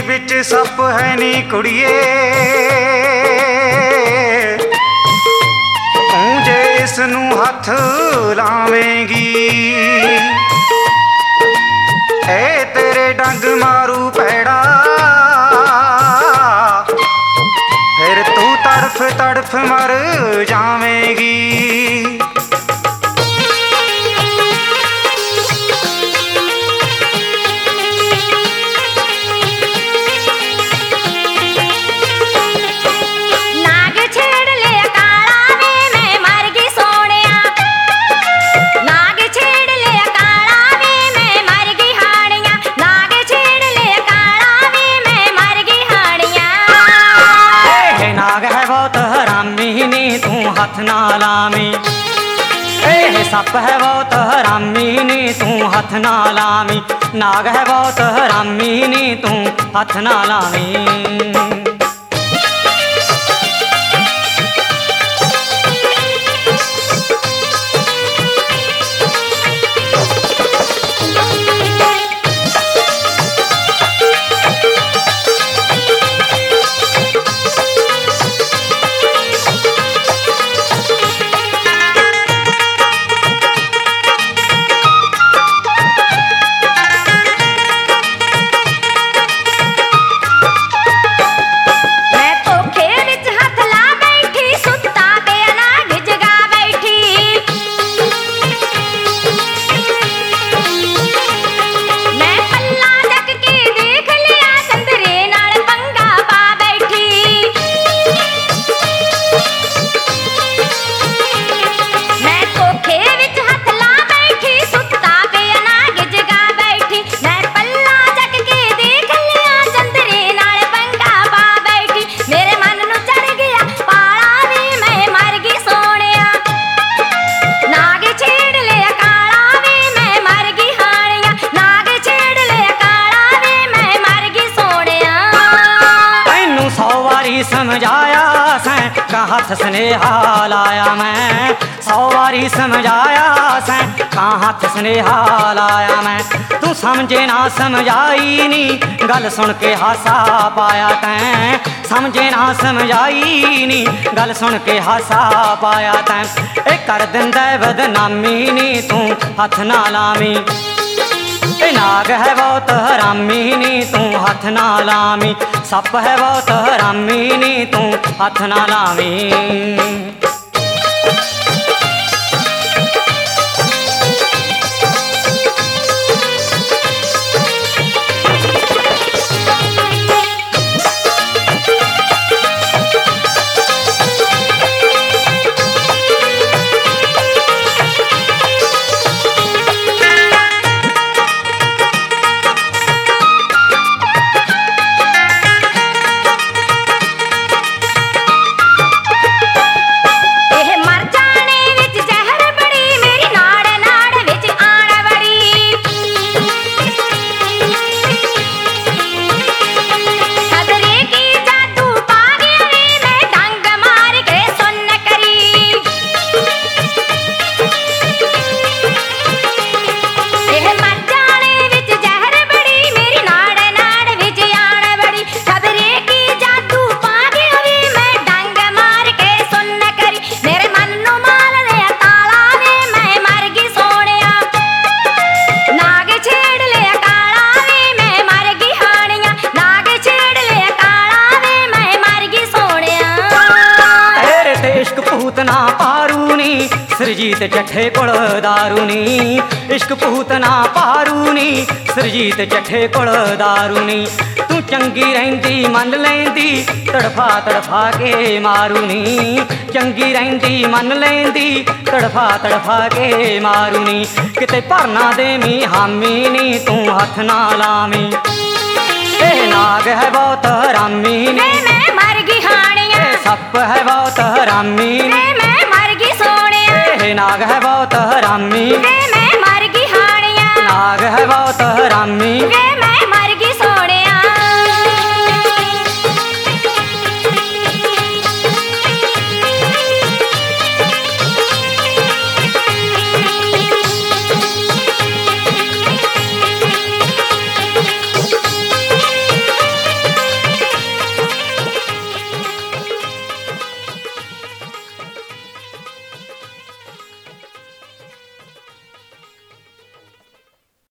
ਵਿੱਚ ਸੱਪ ਹੈ ਨੀ ਕੁੜੀਏ, ਤੂੰ ਜੇ ਇਸ ਨੂੰ ਹੱਥ ਲਾਵੇਂਗੀ ਇਹ ਤੇਰੇ ਡੰਗ ਮਾਰੂ ਪੈੜਾ, ਫਿਰ ਤੂੰ ਤੜਫ ਤੜਫ ਮਰ ਜਾਵੇਂਗੀ। हथ ना लावी सप है बहुत हरामी नी तू हथ ना लावी, नाग है बहुत हरामी नी तू हथ ना लावी। समझाया सैं का हाथ स्नेहा लाया मैं, 100 बारी समझाया सैं का हाथ स्नेहा लाया मैं, तू समझे ना समझाई नी गल सुन के हासा पाया तैं, समझे ना समझाई नी गल सुन के हासा पाया तैं, ए कर दिंदा बदनामी नी तू हथ ना लावी, नाग है बहुत हरामी नी तू हथ ना लावी, सप है बहुत हरामी नी तू हथ ना लावी। पूतना पारूनी सरजीत चठे कुल दारूनी, इश्क पूतना पारूनी सरजीत चठे कुल दारूनी, तू चंगी रहिंदी मन लैंदी तड़फा तड़फा के मारूनी, चंगी रहिंदी मन लैंदी तड़फा तड़फा के मारूनी, किते भरना देवी हामी नी तू हथ ना लावी, नाग है बहुत हरामी नी मैं मर गई हानिया, सप है बहुत हरामी नी मैं मर गई सोनिया, नाग है बहुत हरामी मैं मर गई हानिया, नाग है बहुत हरामी मैं मर